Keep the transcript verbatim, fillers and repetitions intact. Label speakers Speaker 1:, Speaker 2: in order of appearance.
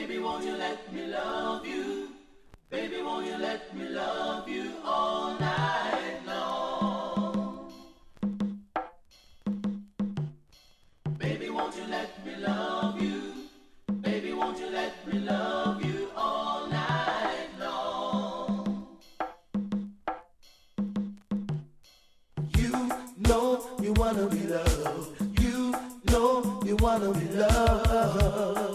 Speaker 1: Baby, won't you let me love you? Baby, won't you let me love you all night long? Baby, won't you let me love you? Baby, won't you let me love you all night long? You know you wanna be loved. You know you wanna be loved.